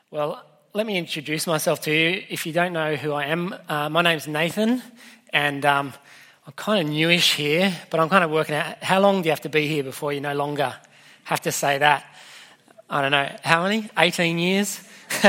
Well, let me introduce myself to you. If you don't know who I am, my name's Nathan, and I'm kind of newish here, but I'm kind of working out how long do you have to be here before you no longer have to say that. I don't know, how many? 18 years?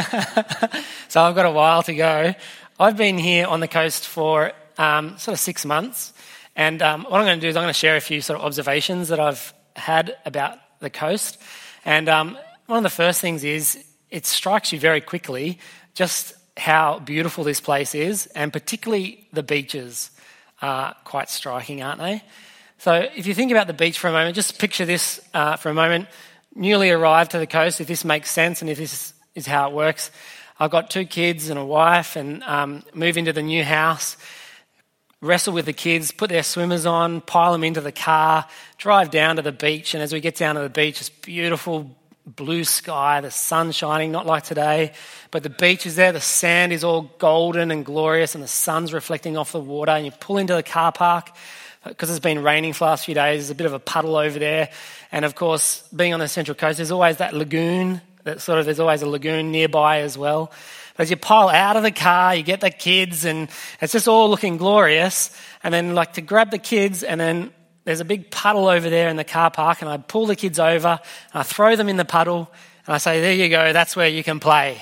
So I've got a while to go. I've been here on the coast for sort of 6 months, and what I'm going to do is I'm going to share a few sort of observations that I've had about the coast. And one of the first things is it strikes you very quickly just how beautiful this place is, and particularly the beaches are quite striking, aren't they? So if you think about the beach for a moment, just picture this for a moment. Newly arrived to the coast, if this makes sense and if this is how it works. I've got 2 kids and a wife, and move into the new house, wrestle with the kids, put their swimmers on, pile them into the car, drive down to the beach, and as we get down to the beach, it's beautiful blue sky, the sun shining, not like today, but the beach is there, the sand is all golden and glorious, and the sun's reflecting off the water, and you pull into the car park, because it's been raining for the last few days, there's a bit of a puddle over there, and of course, being on the Central Coast, there's always that lagoon, there's always a lagoon nearby as well. But as you pile out of the car, you get the kids, and it's just all looking glorious, and then like to grab the kids, and then there's a big puddle over there in the car park, and I pull the kids over, and I throw them in the puddle, and I say, there you go, that's where you can play.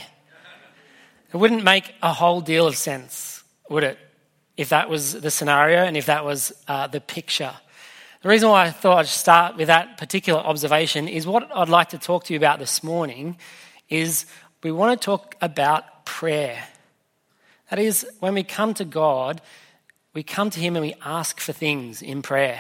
It wouldn't make a whole deal of sense, would it, if that was the scenario and if that was the picture. The reason why I thought I'd start with that particular observation is what I'd like to talk to you about this morning is we want to talk about prayer. That is, when we come to God, we come to Him and we ask for things in prayer.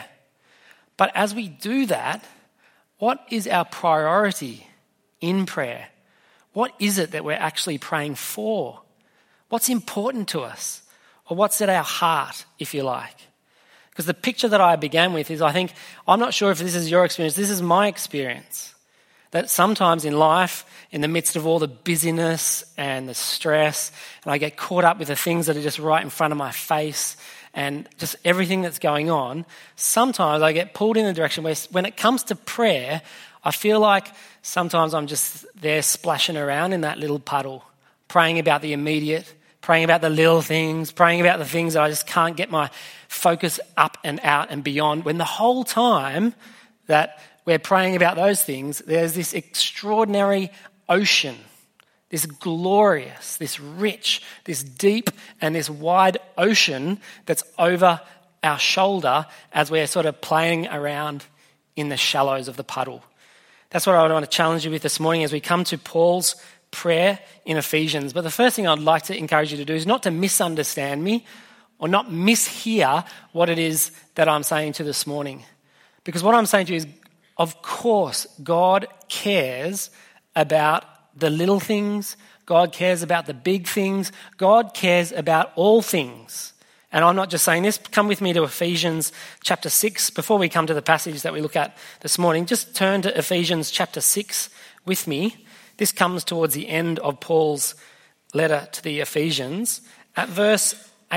But as we do that, what is our priority in prayer? What is it that we're actually praying for? What's important to us? Or what's at our heart, if you like? Because the picture that I began with is, I'm not sure if this is your experience, this is my experience. That sometimes in life, in the midst of all the busyness and the stress, and I get caught up with the things that are just right in front of my face, and just everything that's going on, sometimes I get pulled in the direction where when it comes to prayer, I feel like sometimes I'm just there splashing around in that little puddle, praying about the immediate, praying about the little things, praying about the things that I just can't get my focus up and out and beyond, when the whole time that we're praying about those things, there's this extraordinary ocean, this glorious, this rich, this deep and this wide ocean that's over our shoulder as we're sort of playing around in the shallows of the puddle. That's what I want to challenge you with this morning as we come to Paul's prayer in Ephesians. But the first thing I'd like to encourage you to do is not to misunderstand me or not mishear what it is that I'm saying to this morning. Because what I'm saying to you is, of course, God cares about the little things. God cares about the big things. God cares about all things. And I'm not just saying this. Come with me to Ephesians chapter 6. Before we come to the passage that we look at this morning, just turn to Ephesians chapter 6 with me. This comes towards the end of Paul's letter to the Ephesians. At verse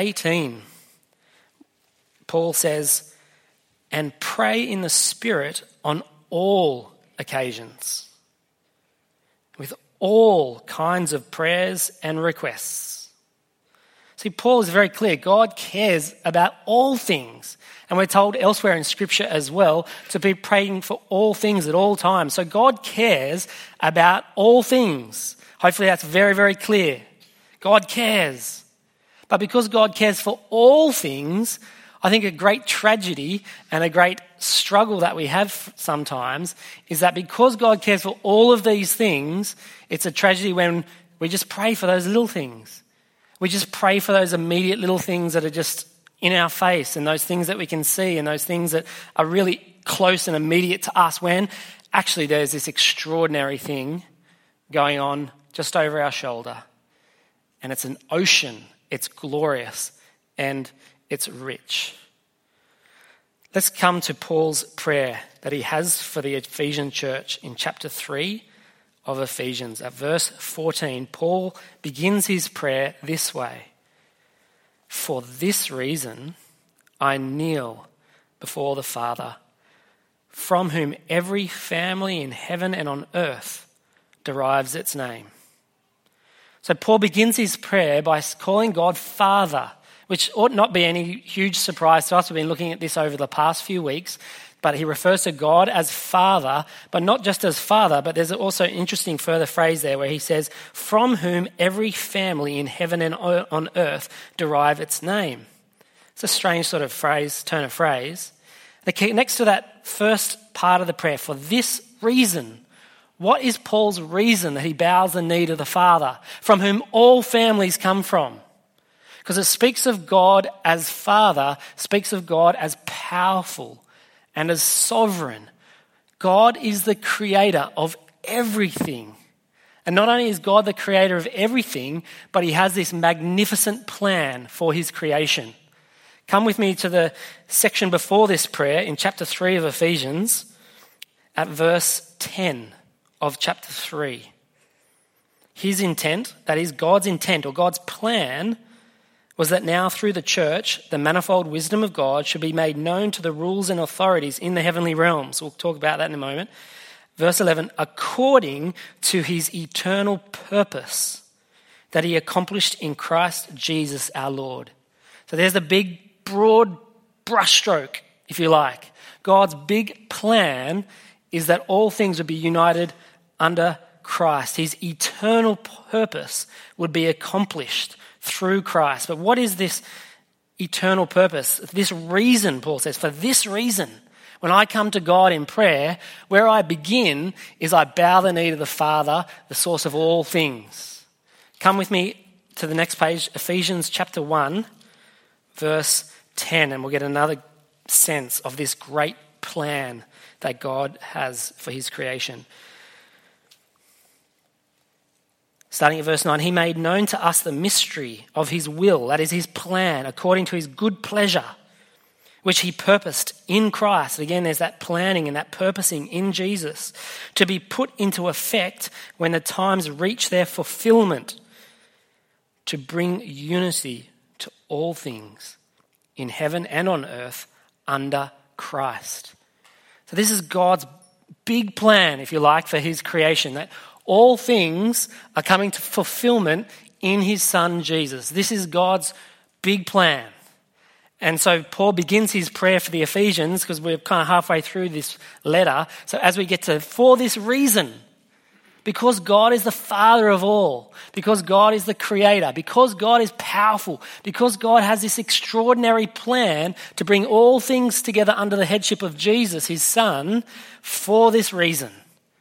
18, Paul says, "And pray in the Spirit on all occasions, with all kinds of prayers and requests." See, Paul is very clear. God cares about all things. And we're told elsewhere in Scripture as well to be praying for all things at all times. So God cares about all things. Hopefully that's very, very clear. God cares. But because God cares for all things, I think a great tragedy and a great struggle that we have sometimes is that because God cares for all of these things, it's a tragedy when we just pray for those little things. We just pray for those immediate little things that are just in our face, and those things that we can see, and those things that are really close and immediate to us, when actually there's this extraordinary thing going on just over our shoulder. And it's an ocean, it's glorious, and it's rich. Let's come to Paul's prayer that he has for the Ephesian church in chapter 3 of Ephesians. At verse 14, Paul begins his prayer this way: "For this reason I kneel before the Father, from whom every family in heaven and on earth derives its name. So Paul begins his prayer by calling God Father, which ought not be any huge surprise to us. We've been looking at this over the past few weeks, but he refers to God as Father, but not just as Father, but there's also an interesting further phrase there where he says, from whom every family in heaven and on earth derive its name. It's a strange sort of phrase, turn of phrase. Next to that first part of the prayer, for this reason, what is Paul's reason that he bows the knee to the Father, from whom all families come from? Because it speaks of God as Father, speaks of God as powerful and as sovereign. God is the creator of everything. And not only is God the creator of everything, but he has this magnificent plan for his creation. Come with me to the section before this prayer in chapter 3 of Ephesians at verse 10 of chapter 3. His intent, that is God's intent or God's plan, was that now through the church, the manifold wisdom of God should be made known to the rules and authorities in the heavenly realms. We'll talk about that in a moment. Verse 11, according to his eternal purpose that he accomplished in Christ Jesus our Lord. So there's the big, broad brushstroke, if you like. God's big plan is that all things would be united under Christ. His eternal purpose would be accomplished through Christ. But what is this eternal purpose? This reason, Paul says, for this reason, when I come to God in prayer, where I begin is I bow the knee to the Father, the source of all things. Come with me to the next page, Ephesians chapter 1, verse 10, and we'll get another sense of this great plan that God has for his creation. Starting at verse 9, he made known to us the mystery of his will, that is his plan, according to his good pleasure, which he purposed in Christ. Again, there's that planning and that purposing in Jesus to be put into effect when the times reach their fulfillment, to bring unity to all things in heaven and on earth under Christ. So this is God's big plan, if you like, for his creation, that all things are coming to fulfillment in his son Jesus. This is God's big plan. And so Paul begins his prayer for the Ephesians because we're kind of halfway through this letter. So as we get to, for this reason, because God is the Father of all, because God is the Creator, because God is powerful, because God has this extraordinary plan to bring all things together under the headship of Jesus, his Son, for this reason,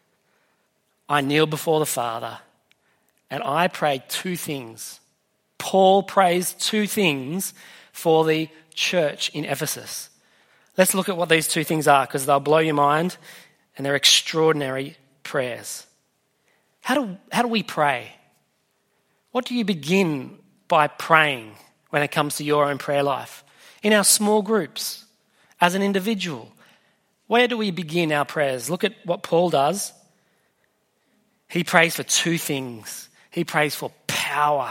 I kneel before the Father and I pray two things. Paul prays two things for the church in Ephesus. Let's look at what these two things are because they'll blow your mind and they're extraordinary prayers. How do we pray? What do you begin by praying when it comes to your own prayer life? In our small groups, as an individual, where do we begin our prayers? Look at what Paul does. He prays for two things. He prays for power,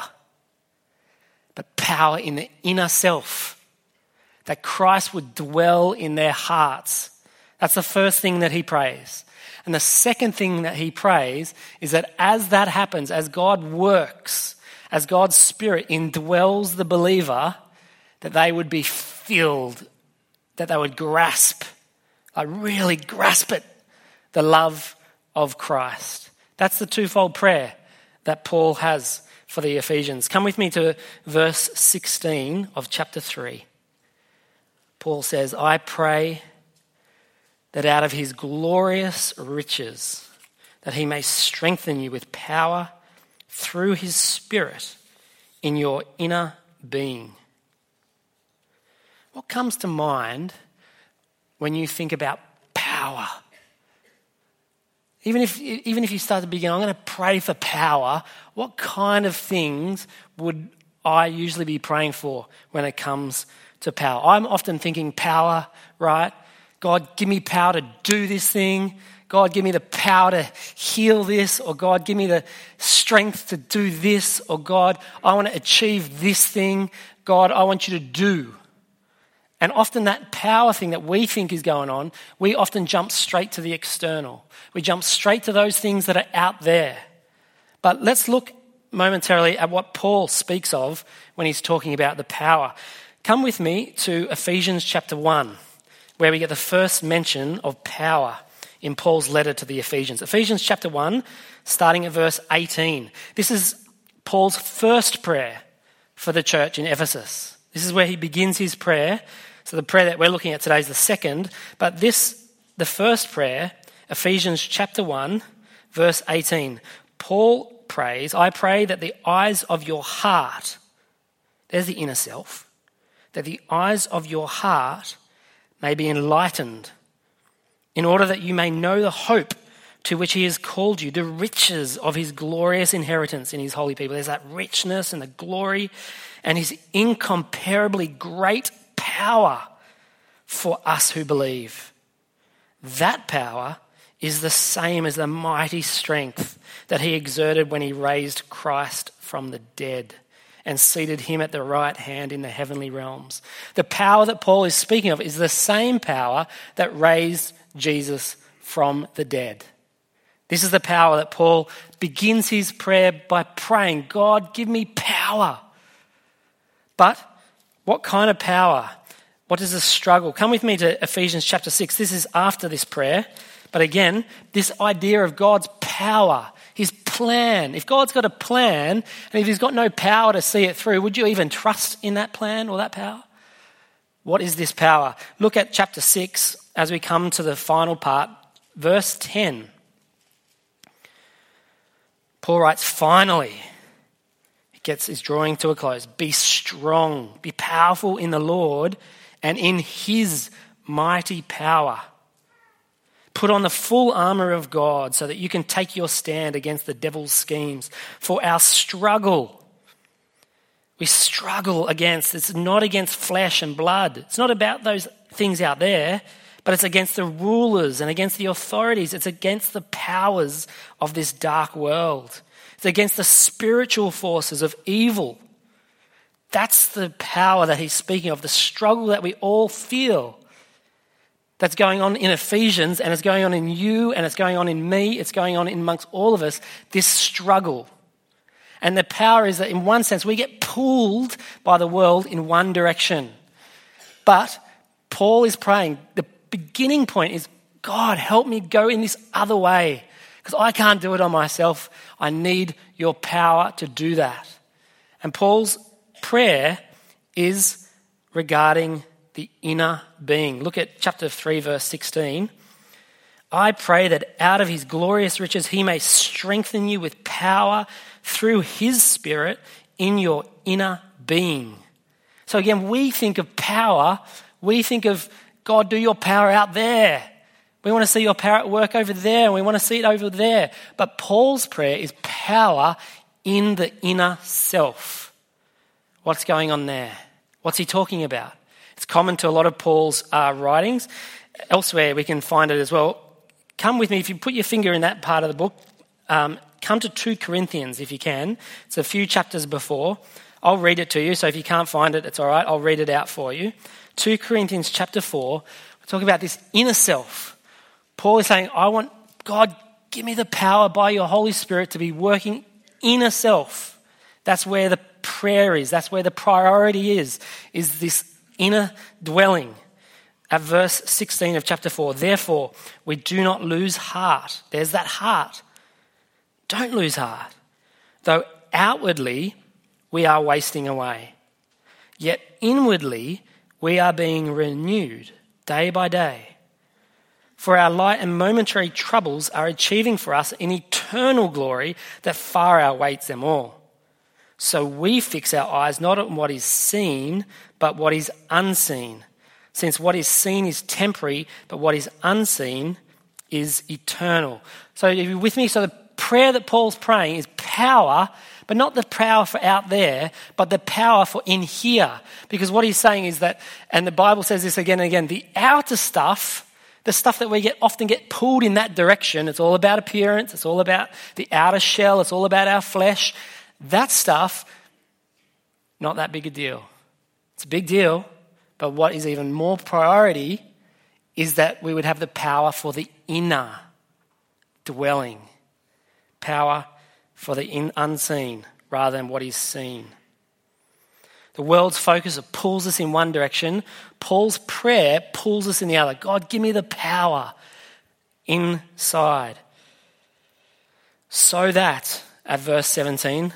but power in the inner self, that Christ would dwell in their hearts. That's the first thing that he prays. And the second thing that he prays is that as that happens, as God works, as God's Spirit indwells the believer, that they would be filled, that they would grasp, really grasp it, the love of Christ. That's the twofold prayer that Paul has for the Ephesians. Come with me to verse 16 of chapter 3. Paul says, I pray that out of his glorious riches, that he may strengthen you with power through his Spirit in your inner being. What comes to mind when you think about power? Even if you start to begin, I'm going to pray for power, what kind of things would I usually be praying for when it comes to power? I'm often thinking power, right? God, give me power to do this thing. God, give me the power to heal this. Or God, give me the strength to do this. Or God, I want to achieve this thing. God, I want you to do. And often that power thing that we think is going on, we often jump straight to the external. We jump straight to those things that are out there. But let's look momentarily at what Paul speaks of when he's talking about the power. Come with me to Ephesians chapter 1, where we get the first mention of power in Paul's letter to the Ephesians. Ephesians chapter 1, starting at verse 18. This is Paul's first prayer for the church in Ephesus. This is where he begins his prayer. So the prayer that we're looking at today is the second, but the first prayer, Ephesians chapter 1, verse 18. Paul prays, I pray that the eyes of your heart, there's the inner self, that the eyes of your heart may be enlightened, in order that you may know the hope to which he has called you, the riches of his glorious inheritance in his holy people. There's that richness and the glory and his incomparably great power for us who believe. That power is the same as the mighty strength that he exerted when he raised Christ from the dead and seated him at the right hand in the heavenly realms. The power that Paul is speaking of is the same power that raised Jesus from the dead. This is the power that Paul begins his prayer by praying, God, give me power. But what kind of power? What is the struggle? Come with me to Ephesians chapter 6. This is after this prayer. But again, this idea of God's power, his plan. If God's got a plan and if he's got no power to see it through, would you even trust in that plan or that power? What is this power? Look at chapter 6 as we come to the final part, verse 10. Paul writes, finally, is drawing to a close. Be strong, be powerful in the Lord and in his mighty power. Put on the full armor of God so that you can take your stand against the devil's schemes. For our struggle, we struggle against, it's not against flesh and blood. It's not about those things out there, but it's against the rulers and against the authorities. It's against the powers of this dark world. It's against the spiritual forces of evil. That's the power that he's speaking of, the struggle that we all feel. That's going on in Ephesians, and it's going on in you, and it's going on in me, it's going on amongst all of us, this struggle. And the power is that in one sense we get pulled by the world in one direction. But Paul is praying, the beginning point is, God, help me go in this other way, because I can't do it on myself. I need your power to do that. And Paul's prayer is regarding the inner being. Look at chapter 3, verse 16. I pray that out of his glorious riches he may strengthen you with power through his Spirit in your inner being. So again, we think of power, we think of God, do your power out there. We want to see your power at work over there, and we want to see it over there. But Paul's prayer is power in the inner self. What's going on there? What's he talking about? It's common to a lot of Paul's writings. Elsewhere, we can find it as well. Come with me, if you put your finger in that part of the book, come to 2 Corinthians if you can. It's a few chapters before. I'll read it to you, so if you can't find it, it's all right. I'll read it out for you. 2 Corinthians chapter 4, we're talking about this inner self. Paul is saying, I want, God, give me the power by your Holy Spirit to be working inner self. That's where the prayer is. That's where the priority is this inner dwelling. At verse 16 of chapter 4, therefore, we do not lose heart. There's that heart. Don't lose heart. Though outwardly we are wasting away, yet inwardly we are being renewed day by day. For our light and momentary troubles are achieving for us an eternal glory that far outweighs them all. So we fix our eyes not on what is seen, but what is unseen. Since what is seen is temporary, but what is unseen is eternal. So are you with me? So the prayer that Paul's praying is power, but not the power for out there, but the power for in here. Because what he's saying is that, and the Bible says this again and again, the outer stuff, the stuff that we often get pulled in that direction, it's all about appearance, it's all about the outer shell, it's all about our flesh. That stuff, not that big a deal. It's a big deal, but what is even more priority is that we would have the power for the inner dwelling. Power for the unseen. rather than what is seen. The world's focus pulls us in one direction. Paul's prayer pulls us in the other. God, give me the power inside. So that, at verse 17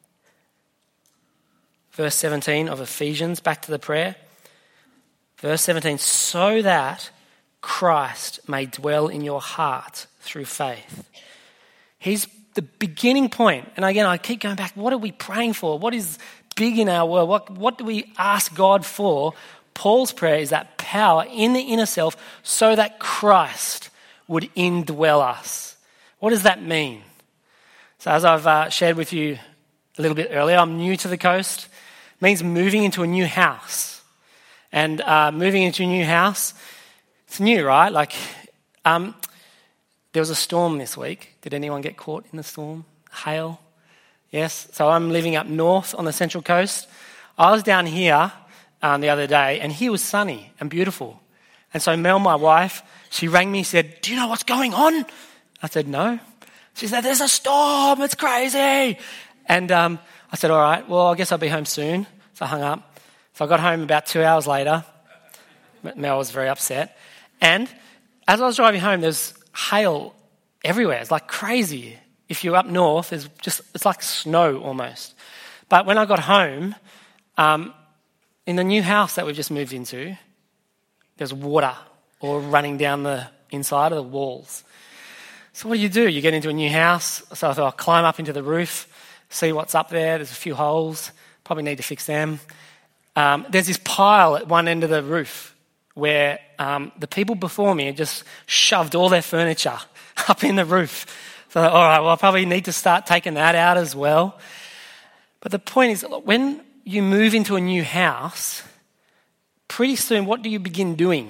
of Ephesians, back to the prayer. Verse 17, so that Christ may dwell in your heart through faith. He's the beginning point. And again, I keep going back. What are we praying for? What is big in our world? What do we ask God for? Paul's prayer is that power in the inner self so that Christ would indwell us. What does that mean? So as I've shared with you a little bit earlier, I'm new to the coast. It means moving into a new house. And moving into a new house, it's new, right? There was a storm this week. Did anyone get caught in the storm? Hail? Yes. So I'm living up north on the Central Coast. I was down here the other day, and here was sunny and beautiful. And so Mel, my wife, she rang me and said, do you know what's going on? I said, no. She said, there's a storm. It's crazy. And I said, all right, well, I guess I'll be home soon. So I hung up. So I got home about 2 hours later. Mel was very upset. And as I was driving home, there's hail everywhere. It's like crazy. If you're up north, it's like snow almost. But when I got home, in the new house that we've just moved into, there's water all running down the inside of the walls. So what do? You get into a new house. So I thought I'll climb up into the roof, see what's up there. There's a few holes. Probably need to fix them. There's this pile at one end of the roof where the people before me had just shoved all their furniture up in the roof. So, all right, well, I probably need to start taking that out as well. But the point is, when you move into a new house, pretty soon, what do you begin doing?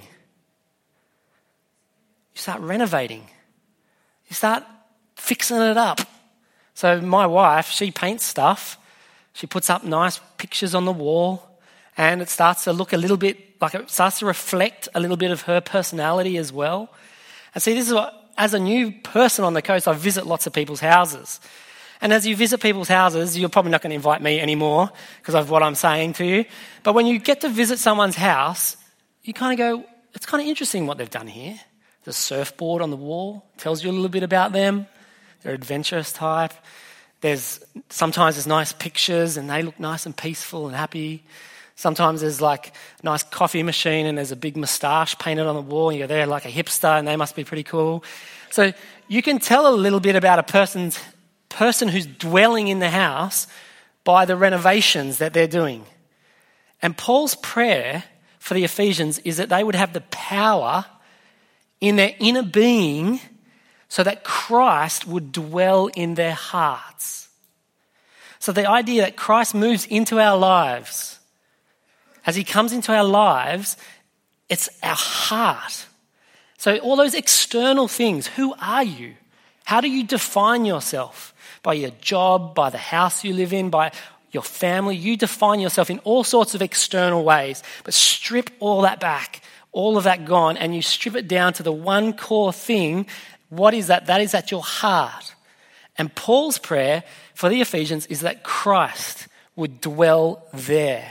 You start renovating. You start fixing it up. So my wife, she paints stuff. She puts up nice pictures on the wall, and it starts to look a little bit like it starts to reflect a little bit of her personality as well. And see, this is what, as a new person on the coast, I visit lots of people's houses. And as you visit people's houses, you're probably not going to invite me anymore because of what I'm saying to you. But when you get to visit someone's house, you kind of go, it's kind of interesting what they've done here. There's a surfboard on the wall, tells you a little bit about them. They're adventurous type. Sometimes there's nice pictures and they look nice and peaceful and happy. Sometimes there's like a nice coffee machine and there's a big moustache painted on the wall and you're there like a hipster and they must be pretty cool. So you can tell a little bit about a person who's dwelling in the house by the renovations that they're doing. And Paul's prayer for the Ephesians is that they would have the power in their inner being so that Christ would dwell in their hearts. So the idea that Christ moves into our lives, as he comes into our lives, it's our heart. So all those external things, who are you? How do you define yourself? By your job, by the house you live in, by your family. You define yourself in all sorts of external ways, but strip all that back, all of that gone, and you strip it down to the one core thing. What is that? That is at your heart. And Paul's prayer for the Ephesians is that Christ would dwell there.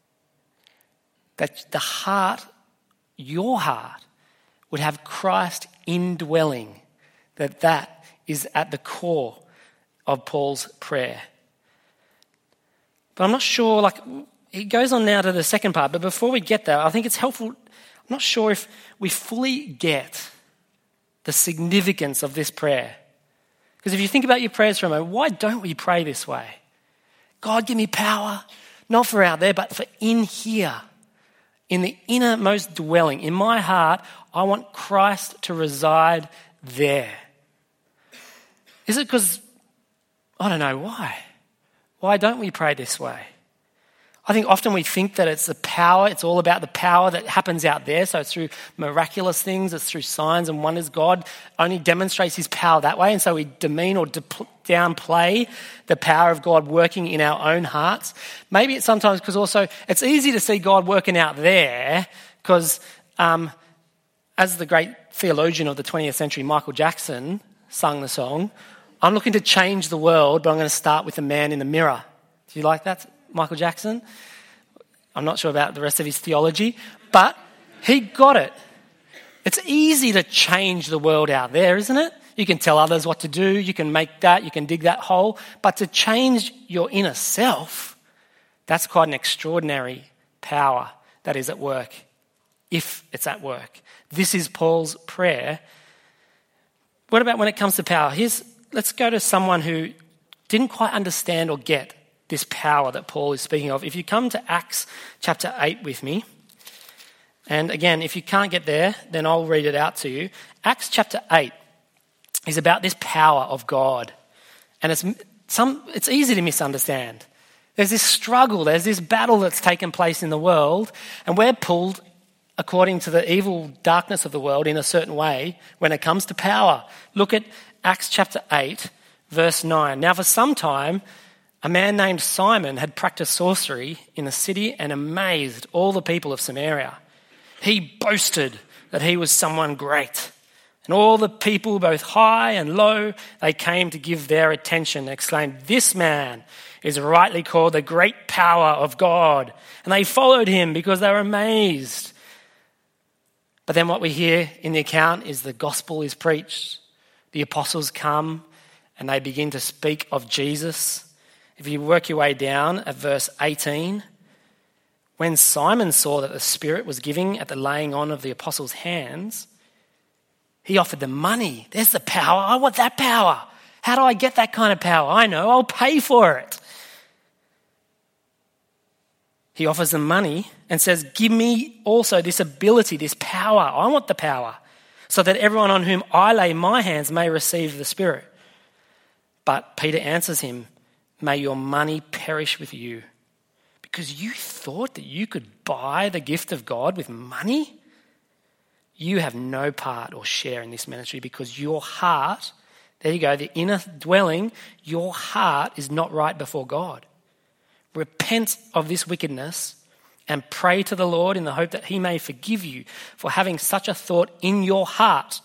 That the heart, your heart, would have Christ indwelling. That is at the core of Paul's prayer. But I'm not sure, he goes on now to the second part, but before we get there, I think it's helpful. I'm not sure if we fully get the significance of this prayer. Because if you think about your prayers for a moment, why don't we pray this way? God, give me power, not for out there, but for in here. In the innermost dwelling, in my heart, I want Christ to reside there. Is it because, I don't know why. Why don't we pray this way? I think often we think that it's the power, it's all about the power that happens out there. So it's through miraculous things, it's through signs and wonders. God only demonstrates his power that way. And so we demean or downplay the power of God working in our own hearts. Maybe it's sometimes because also it's easy to see God working out there because as the great theologian of the 20th century, Michael Jackson, sung the song, I'm looking to change the world, but I'm going to start with the man in the mirror. Do you like that, Michael Jackson? I'm not sure about the rest of his theology, but he got it. It's easy to change the world out there, isn't it? You can tell others what to do, you can make that, you can dig that hole, but to change your inner self, that's quite an extraordinary power that is at work, if it's at work. This is Paul's prayer. What about when it comes to power? Let's go to someone who didn't quite understand or get this power that Paul is speaking of. If you come to Acts chapter 8 with me, and again, if you can't get there, then I'll read it out to you. Acts chapter 8 is about this power of God. And it's easy to misunderstand. There's this struggle, there's this battle that's taken place in the world, and we're pulled according to the evil darkness of the world in a certain way when it comes to power. Look at Acts chapter 8, verse 9. Now for some time, a man named Simon had practiced sorcery in the city and amazed all the people of Samaria. He boasted that he was someone great. And all the people, both high and low, they came to give their attention, exclaimed, "This man is rightly called the great power of God." And they followed him because they were amazed. But then what we hear in the account is the gospel is preached. The apostles come and they begin to speak of Jesus. If you work your way down at verse 18, when Simon saw that the Spirit was giving at the laying on of the apostles' hands, he offered them money. There's the power. I want that power. How do I get that kind of power? I know. I'll pay for it. He offers them money and says, "Give me also this ability, this power. I want the power, so that everyone on whom I lay my hands may receive the Spirit." But Peter answers him, "May your money perish with you, because you thought that you could buy the gift of God with money? You have no part or share in this ministry, because your heart," there you go, the inner dwelling, "your heart is not right before God. Repent of this wickedness and pray to the Lord in the hope that he may forgive you for having such a thought in your heart.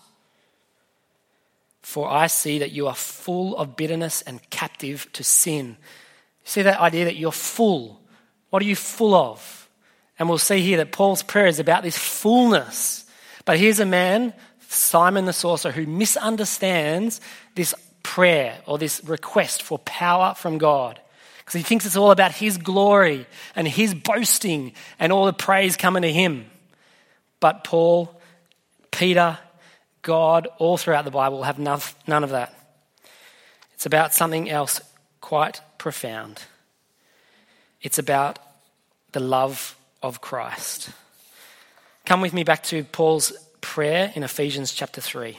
For I see that you are full of bitterness and captive to sin." See that idea that you're full? What are you full of? And we'll see here that Paul's prayer is about this fullness. But here's a man, Simon the sorcerer, who misunderstands this prayer or this request for power from God, because he thinks it's all about his glory and his boasting and all the praise coming to him. But Paul, Peter, God, all throughout the Bible have none of that. It's about something else quite profound. It's about the love of Christ. Come with me back to Paul's prayer in Ephesians chapter 3.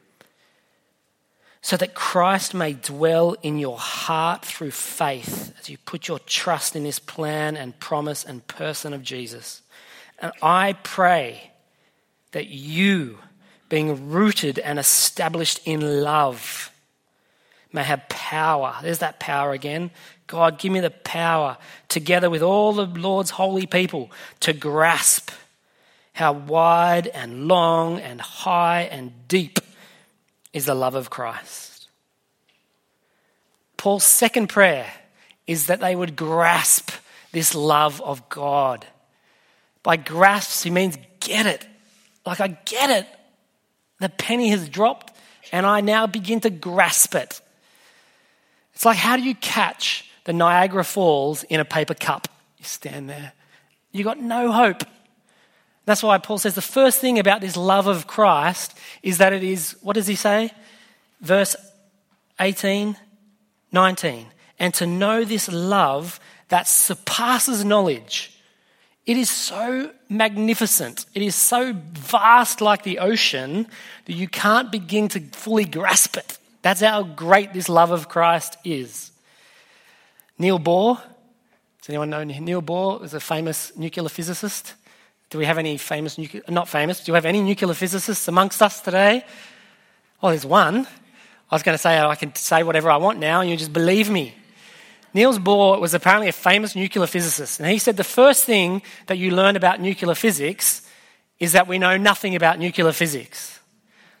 "So that Christ may dwell in your heart through faith as you put your trust in this plan and promise and person of Jesus. And I pray that you, being rooted and established in love, may have power." There's that power again. God, give me the power, together with all the Lord's holy people, to grasp how wide and long and high and deep is the love of Christ. Paul's second prayer is that they would grasp this love of God. By grasp, he means get it. Like, I get it. The penny has dropped and I now begin to grasp it. It's like, how do you catch the Niagara Falls in a paper cup? You stand there. You got no hope. That's why Paul says the first thing about this love of Christ is that it is, what does he say? Verse 18, 19. "And to know this love that surpasses knowledge." It is so magnificent. It is so vast, like the ocean, that you can't begin to fully grasp it. That's how great this love of Christ is. Niels Bohr, does anyone know Niels Bohr? Was a famous nuclear physicist. Do we have any famous do you have any nuclear physicists amongst us today? Oh, there's one. I was going to say I can say whatever I want now and you just believe me. Niels Bohr was apparently a famous nuclear physicist, and he said the first thing that you learn about nuclear physics is that we know nothing about nuclear physics.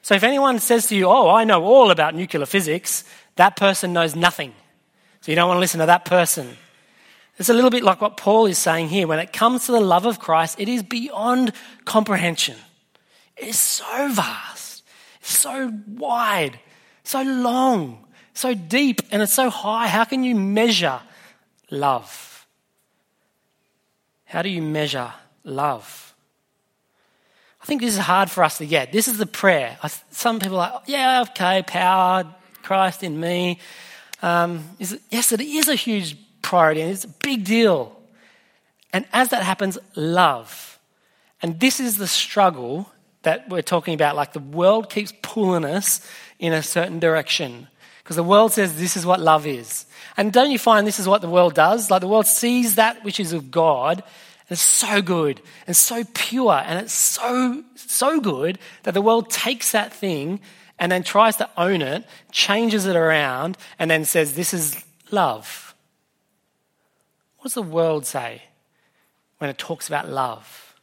So if anyone says to you, oh, I know all about nuclear physics, that person knows nothing. So you don't want to listen to that person. It's a little bit like what Paul is saying here. When it comes to the love of Christ, it is beyond comprehension. It is so vast, so wide, so long, so deep, and it's so high. How can you measure love? How do you measure love? I think this is hard for us to get. This is the prayer. Some people are like, yeah, okay, power, Christ in me. Yes, it is a huge priority and it's a big deal. And as that happens, love. And this is the struggle that we're talking about. Like the world keeps pulling us in a certain direction because the world says this is what love is. And don't you find this is what the world does? Like the world sees that which is of God and it's so good and so pure and it's so good that the world takes that thing and then tries to own it, changes it around, and then says this is love. What does the world say when it talks about love?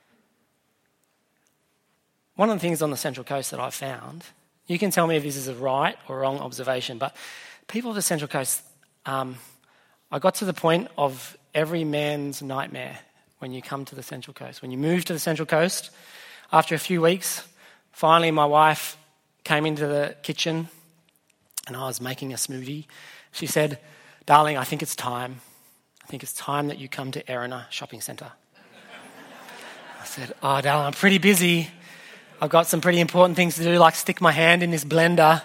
One of the things on the Central Coast that I've found, you can tell me if this is a right or wrong observation, but people of the Central Coast, I got to the point of every man's nightmare when you come to the Central Coast. When you move to the Central Coast, after a few weeks, finally my wife came into the kitchen and I was making a smoothie. She said, darling, I think it's time. I think it's time that you come to Erina Shopping Centre. I said, oh, darling, I'm pretty busy. I've got some pretty important things to do, like stick my hand in this blender.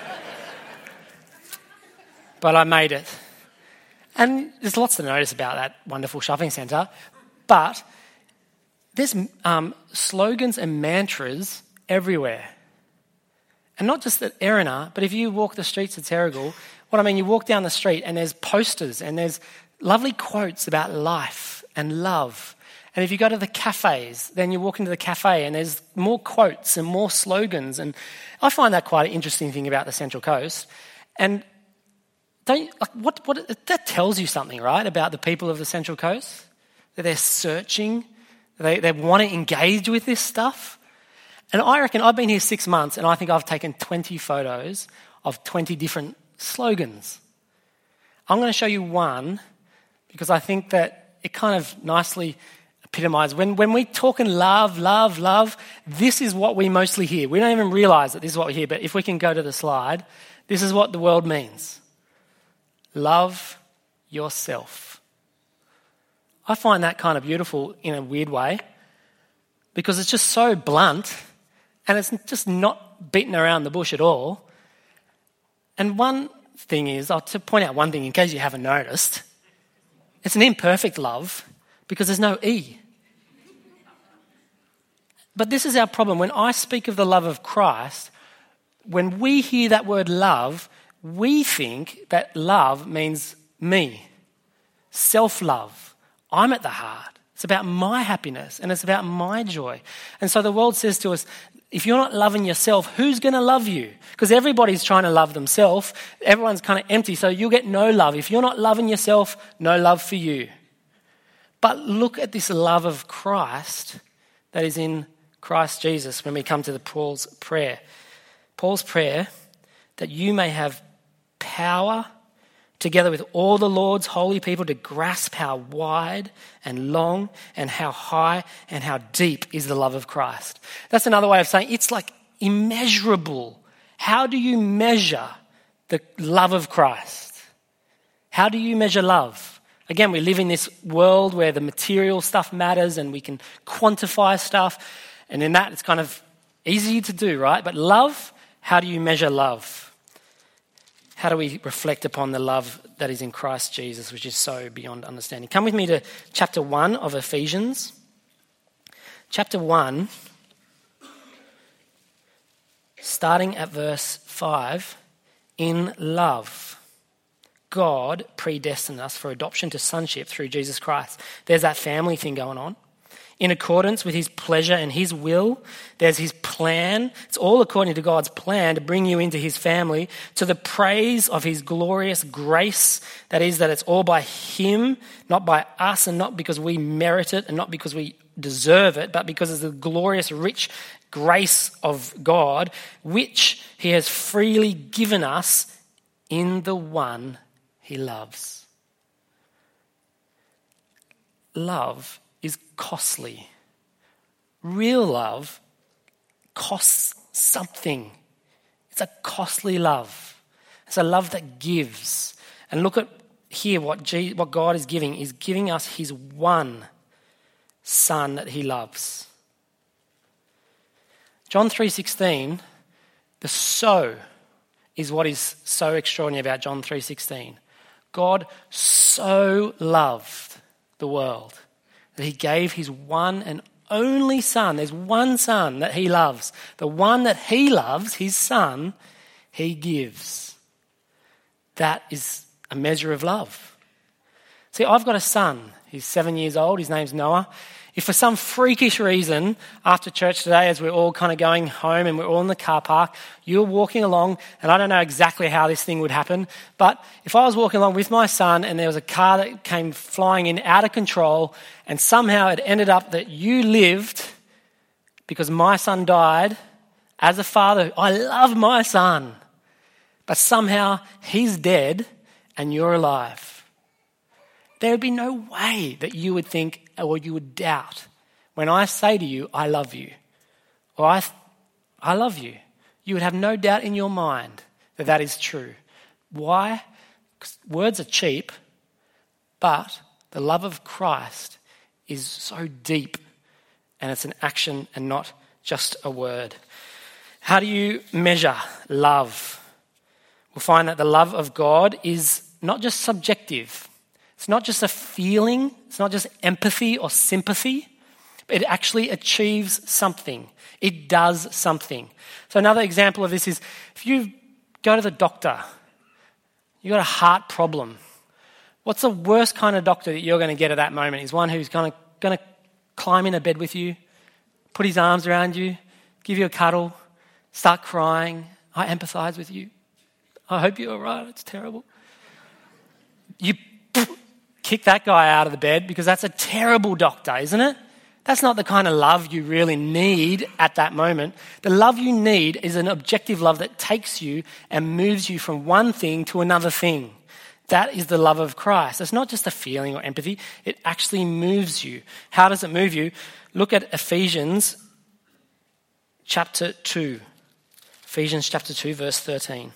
But I made it. And there's lots to notice about that wonderful shopping centre. But there's slogans and mantras everywhere. And not just at Erina, but if you walk the streets of Terrigal, you walk down the street and there's posters and there's lovely quotes about life and love. And if you go to the cafes, then you walk into the cafe and there's more quotes and more slogans. And I find that quite an interesting thing about the Central Coast. And that tells you something, right, about the people of the Central Coast? That they're searching, they want to engage with this stuff. And I reckon I've been here 6 months and I think I've taken 20 photos of 20 different slogans. I'm going to show you one because I think that it kind of nicely epitomises. When we talk in love, love, love, this is what we mostly hear. We don't even realise that this is what we hear, but if we can go to the slide, this is what the world means. Love yourself. I find that kind of beautiful in a weird way because it's just so blunt and it's just not beating around the bush at all. And one thing is, I'll to point out one thing in case you haven't noticed, it's an imperfect love because there's no E. But this is our problem. When I speak of the love of Christ, when we hear that word love, we think that love means me, self-love. I'm at the heart. It's about my happiness and it's about my joy. And so the world says to us, if you're not loving yourself, who's going to love you? Because everybody's trying to love themselves. Everyone's kind of empty, so you'll get no love. If you're not loving yourself, no love for you. But look at this love of Christ that is in Christ Jesus when we come to Paul's prayer. Paul's prayer, that you may have power together with all the Lord's holy people to grasp how wide and long and how high and how deep is the love of Christ. That's another way of saying it's like immeasurable. How do you measure the love of Christ? How do you measure love? Again, we live in this world where the material stuff matters and we can quantify stuff. And in that, it's kind of easy to do, right? But love, how do you measure love? How do we reflect upon the love that is in Christ Jesus, which is so beyond understanding? Come with me to chapter 1 of Ephesians. Chapter 1, starting at verse 5. In love, God predestined us for adoption to sonship through Jesus Christ. There's that family thing going on. in accordance with his pleasure and his will. There's his plan. It's all according to God's plan to bring you into his family, to the praise of his glorious grace. That is, that it's all by him, not by us, and not because we merit it and not because we deserve it, but because of the glorious, rich grace of God, which he has freely given us in the one he loves. Love is costly. Real love costs something. It's a costly love. It's a love that gives. And look at here what God is giving. He's giving us his one Son that he loves. John 3:16, the so is what is so extraordinary about John 3:16. God so loved the world that he gave his one and only Son. There's one Son that he loves. The one that he loves, his Son, he gives. That is a measure of love. See, I've got a son. He's 7 years old. His name's Noah. If for some freakish reason, after church today, as we're all kind of going home and we're all in the car park, you're walking along, and I don't know exactly how this thing would happen, but if I was walking along with my son and there was a car that came flying in out of control, and somehow it ended up that you lived because my son died, as a father, I love my son, but somehow he's dead and you're alive. There would be no way that you would think or you would doubt when I say to you, I love you, or I love you. You would have no doubt in your mind that that is true. Why? Because words are cheap, but the love of Christ is so deep, and it's an action and not just a word. How do you measure love? We'll find that the love of God is not just subjective. It's not just a feeling. It's not just empathy or sympathy. It actually achieves something. It does something. So another example of this is if you go to the doctor, you've got a heart problem. What's the worst kind of doctor that you're going to get at that moment? He's one who's going to climb in a bed with you, put his arms around you, give you a cuddle, start crying. I empathise with you. I hope you're all right. It's terrible. You kick that guy out of the bed because that's a terrible doctor, isn't it? That's not the kind of love you really need at that moment. The love you need is an objective love that takes you and moves you from one thing to another thing. That is the love of Christ. It's not just a feeling or empathy. It actually moves you. How does it move you? Look at Ephesians chapter 2. Ephesians chapter 2, verse 13.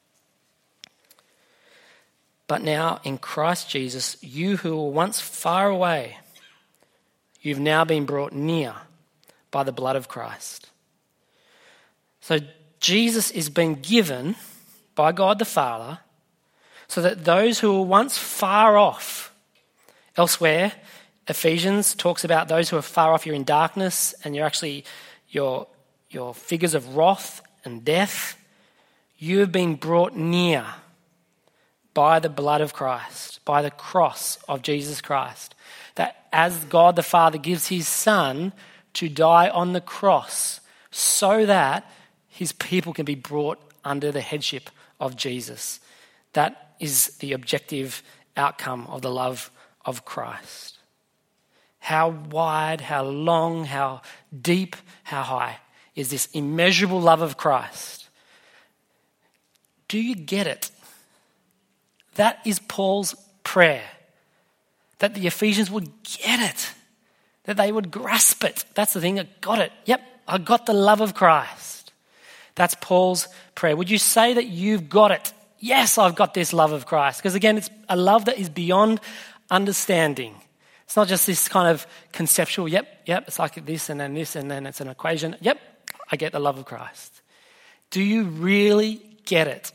But now in Christ Jesus, you who were once far away, you've now been brought near by the blood of Christ. So Jesus is being given by God the Father so that those who were once far off, elsewhere, Ephesians talks about those who are far off, you're in darkness and you're actually, your figures of wrath and death, you have been brought near by the blood of Christ, by the cross of Jesus Christ. That as God the Father gives his Son to die on the cross so that his people can be brought under the headship of Jesus. That is the objective outcome of the love of Christ. How wide, how long, how deep, how high is this immeasurable love of Christ? Do you get it? That is Paul's prayer, that the Ephesians would get it, that they would grasp it. That's the thing, I got it. Yep, I got the love of Christ. That's Paul's prayer. Would you say that you've got it? Yes, I've got this love of Christ. Because again, it's a love that is beyond understanding. It's not just this kind of conceptual, yep, it's like this and then it's an equation. Yep, I get the love of Christ. Do you really get it?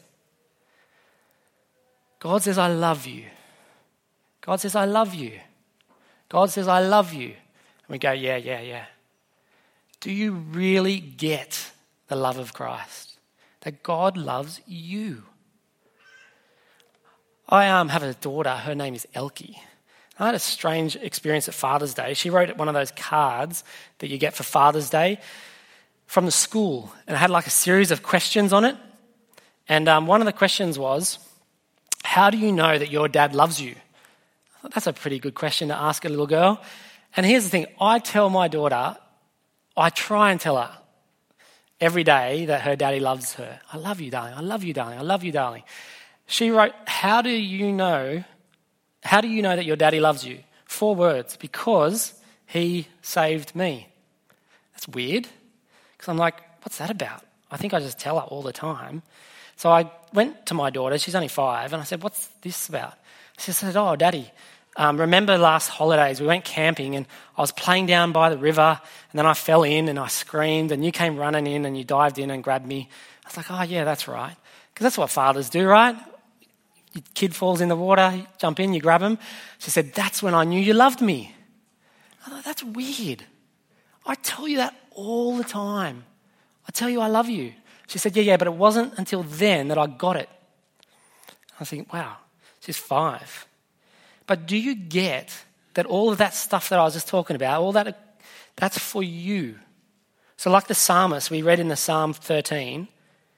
God says, I love you. God says, I love you. God says, I love you. And we go, yeah. Do you really get the love of Christ? That God loves you. I have a daughter, her name is Elkie. I had a strange experience at Father's Day. She wrote one of those cards that you get for Father's Day from the school, and it had like a series of questions on it. And one of the questions was, how do you know that your dad loves you? I thought that's a pretty good question to ask a little girl. And here's the thing, I tell my daughter, I try and tell her every day that her daddy loves her. I love you, darling. I love you, darling. I love you, darling. She wrote, how do you know that your daddy loves you? 4 words, because he saved me. That's weird, because I'm like, what's that about? I think I just tell her all the time. So I went to my daughter, she's only 5, and I said, what's this about? She said, oh, Daddy, remember last holidays we went camping and I was playing down by the river and then I fell in and I screamed and you came running in and you dived in and grabbed me. I was like, oh, yeah, that's right. Because that's what fathers do, right? Your kid falls in the water, you jump in, you grab him. She said, that's when I knew you loved me. I thought, that's weird. I tell you that all the time. I tell you I love you. She said, yeah, but it wasn't until then that I got it. I was thinking, wow, she's 5. But do you get that all of that stuff that I was just talking about, all that, that's for you? So like the psalmist, we read in the Psalm 13,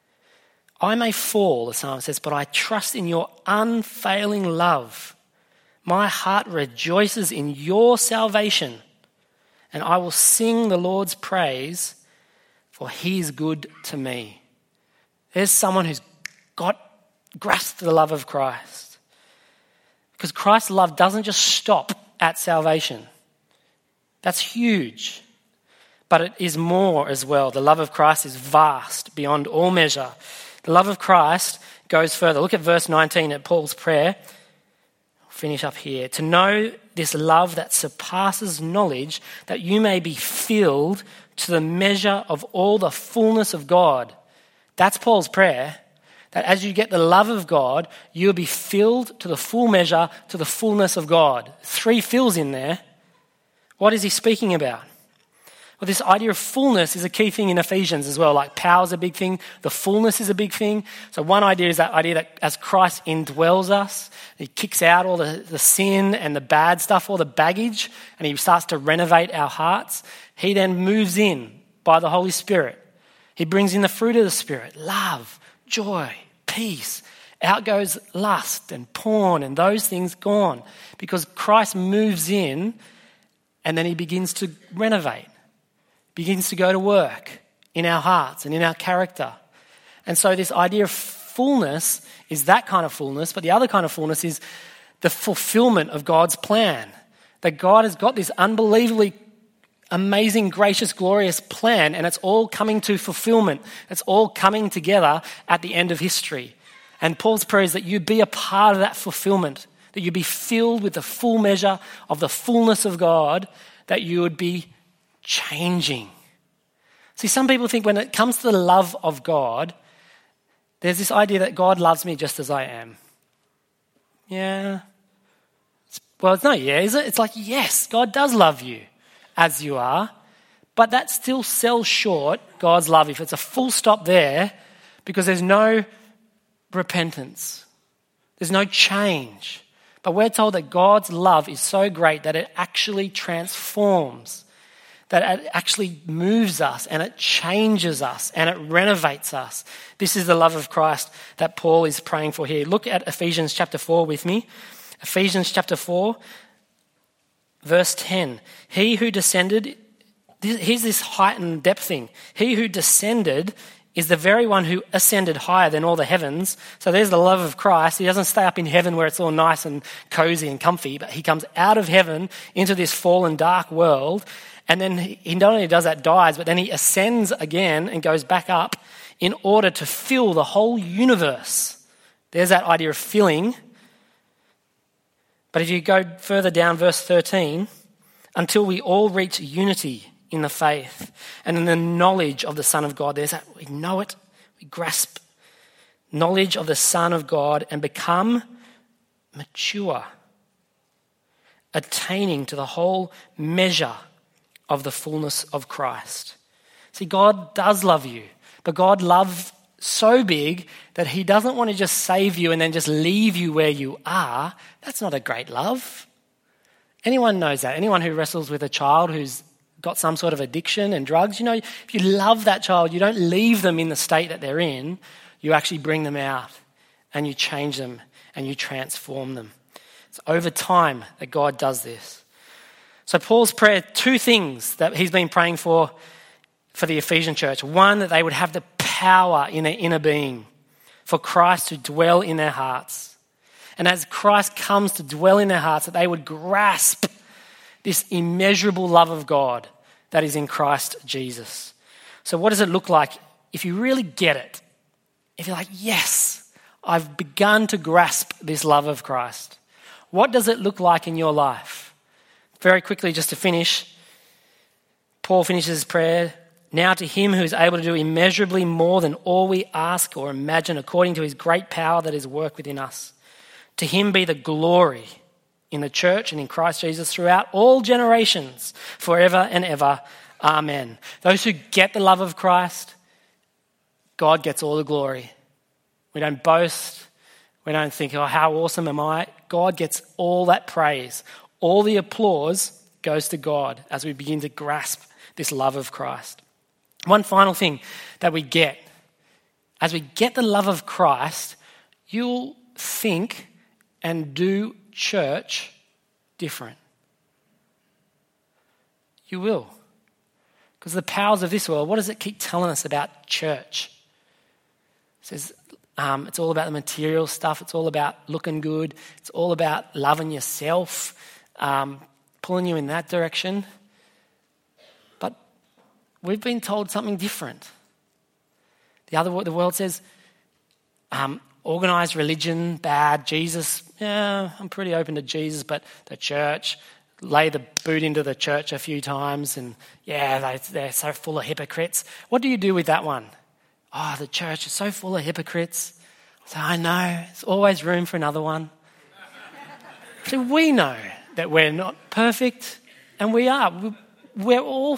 I may fall, the psalmist says, but I trust in your unfailing love. My heart rejoices in your salvation, and I will sing the Lord's praise, for he is good to me. There's someone who's grasped the love of Christ. Because Christ's love doesn't just stop at salvation. That's huge. But it is more as well. The love of Christ is vast beyond all measure. The love of Christ goes further. Look at verse 19 at Paul's prayer. I'll finish up here. To know this love that surpasses knowledge, that you may be filled to the measure of all the fullness of God. That's Paul's prayer, that as you get the love of God, you'll be filled to the full measure, to the fullness of God. 3 fills in there. What is he speaking about? Well, this idea of fullness is a key thing in Ephesians as well. Like power is a big thing. The fullness is a big thing. So one idea is that idea that as Christ indwells us, he kicks out all the sin and the bad stuff, all the baggage, and he starts to renovate our hearts. He then moves in by the Holy Spirit. He brings in the fruit of the Spirit, love, joy, peace. Out goes lust and porn and those things gone, because Christ moves in and then he begins to renovate, begins to go to work in our hearts and in our character. And so this idea of fullness is that kind of fullness, but the other kind of fullness is the fulfillment of God's plan. That God has got this unbelievably amazing, gracious, glorious plan, and it's all coming to fulfillment. It's all coming together at the end of history. And Paul's prayer is that you be a part of that fulfillment, that you be filled with the full measure of the fullness of God, that you would be changing. See, some people think when it comes to the love of God, there's this idea that God loves me just as I am. Yeah. Well, it's not yeah, is it? It's like, yes, God does love you as you are, but that still sells short God's love if it's a full stop there, because there's no repentance. There's no change. But we're told that God's love is so great that it actually transforms, that it actually moves us and it changes us and it renovates us. This is the love of Christ that Paul is praying for here. Look at Ephesians chapter 4 with me. Ephesians chapter 4, verse 10. He who descended, here's this height and depth thing. He who descended is the very one who ascended higher than all the heavens. So there's the love of Christ. He doesn't stay up in heaven where it's all nice and cozy and comfy, but he comes out of heaven into this fallen, dark world. And then he not only does that, dies, but then he ascends again and goes back up in order to fill the whole universe. There's that idea of filling. But if you go further down, verse 13, until we all reach unity in the faith and in the knowledge of the Son of God. There's that, we know it, we grasp knowledge of the Son of God and become mature, attaining to the whole measure of the fullness of Christ. See, God does love you, but God loves so big that he doesn't want to just save you and then just leave you where you are. That's not a great love. Anyone knows that. Anyone who wrestles with a child who's got some sort of addiction and drugs, if you love that child, you don't leave them in the state that they're in. You actually bring them out and you change them and you transform them. It's over time that God does this. So Paul's prayer, two things that he's been praying for the Ephesian church. One, that they would have the power in their inner being for Christ to dwell in their hearts. And as Christ comes to dwell in their hearts, that they would grasp this immeasurable love of God that is in Christ Jesus. So what does it look like if you really get it? If you're like, yes, I've begun to grasp this love of Christ. What does it look like in your life? Very quickly, just to finish, Paul finishes his prayer. Now to him who is able to do immeasurably more than all we ask or imagine, according to his great power that is worked within us. To him be the glory in the church and in Christ Jesus throughout all generations, forever and ever. Amen. Those who get the love of Christ, God gets all the glory. We don't boast. We don't think, oh, how awesome am I? God gets all that praise. All the applause goes to God as we begin to grasp this love of Christ. One final thing that we get. As we get the love of Christ, you'll think and do church different. You will. Because the powers of this world, what does it keep telling us about church? It says it's all about the material stuff. It's all about looking good. It's all about loving yourself, pulling you in that direction. But we've been told something different. The world says, organised religion, bad. Jesus, yeah, I'm pretty open to Jesus, but the church, lay the boot into the church a few times and yeah, they're so full of hypocrites. What do you do with that one? Oh, the church is so full of hypocrites. So I know, there's always room for another one. So we know that we're not perfect, and we are. We're all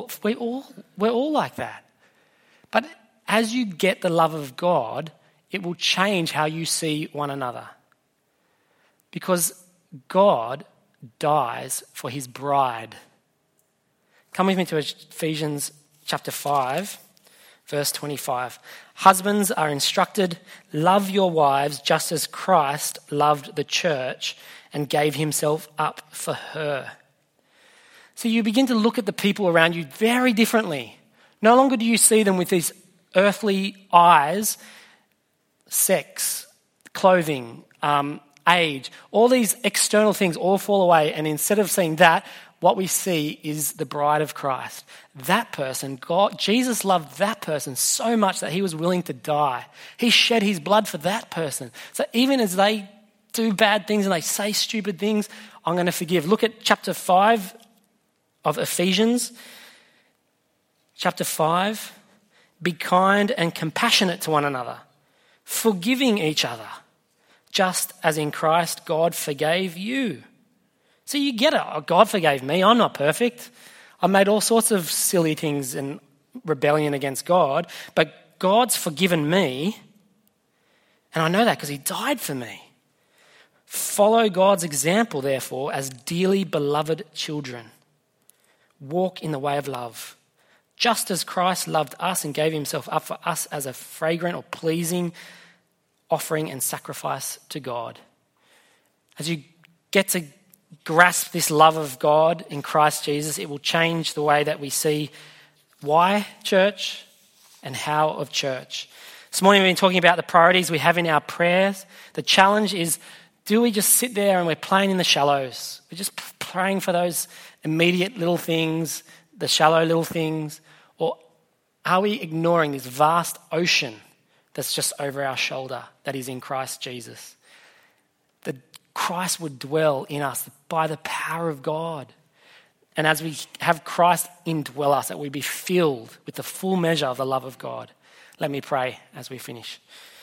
like that. But as you get the love of God, it will change how you see one another. Because God dies for his bride. Come with me to Ephesians chapter 5, verse 25. Husbands are instructed, love your wives just as Christ loved the church and gave himself up for her. So you begin to look at the people around you very differently. No longer do you see them with these earthly eyes, sex, clothing, age, all these external things all fall away, and instead of seeing that, what we see is the bride of Christ. That person, God, Jesus loved that person so much that he was willing to die. He shed his blood for that person. So even as they do bad things and they say stupid things, I'm going to forgive. Look at chapter 5 of Ephesians. Chapter 5, be kind and compassionate to one another, forgiving each other, just as in Christ God forgave you. So you get it. Oh, God forgave me. I'm not perfect. I made all sorts of silly things and rebellion against God, but God's forgiven me, and I know that because he died for me. Follow God's example, therefore, as dearly beloved children. Walk in the way of love, just as Christ loved us and gave himself up for us as a fragrant or pleasing offering and sacrifice to God. As you get to grasp this love of God in Christ Jesus, it will change the way that we see why church and how of church. This morning we've been talking about the priorities we have in our prayers. The challenge is, do we just sit there and we're playing in the shallows? We're just praying for those immediate little things, the shallow little things, or are we ignoring this vast ocean that's just over our shoulder that is in Christ Jesus? That Christ would dwell in us by the power of God. And as we have Christ indwell us, that we be filled with the full measure of the love of God. Let me pray as we finish.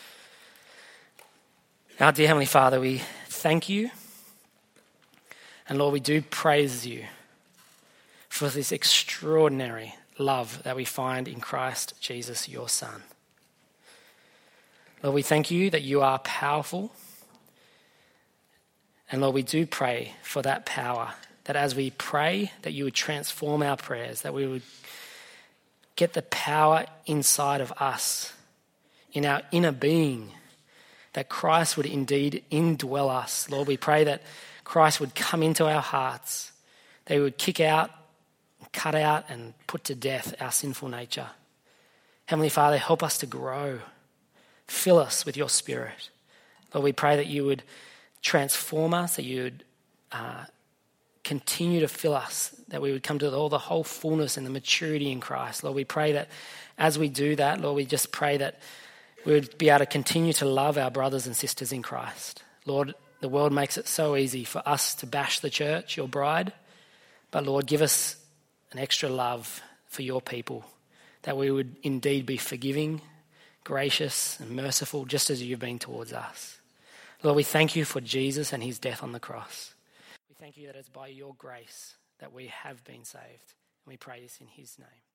Our dear Heavenly Father, we thank you. And Lord, we do praise you for this extraordinary love that we find in Christ Jesus, your Son. Lord, we thank you that you are powerful. And Lord, we do pray for that power that as we pray, that you would transform our prayers, that we would get the power inside of us, in our inner being, that Christ would indeed indwell us. Lord, we pray that Christ would come into our hearts, that he would kick out, cut out and put to death our sinful nature. Heavenly Father, help us to grow. Fill us with your Spirit. Lord, we pray that you would transform us, that you would continue to fill us, that we would come to all the whole fullness and the maturity in Christ. Lord, we pray that as we do that, Lord, we just pray that we would be able to continue to love our brothers and sisters in Christ. Lord, the world makes it so easy for us to bash the church, your bride, but Lord, give us an extra love for your people, that we would indeed be forgiving, gracious and merciful, just as you've been towards us. Lord, we thank you for Jesus and his death on the cross. We thank you that it's by your grace that we have been saved. And we pray this in his name.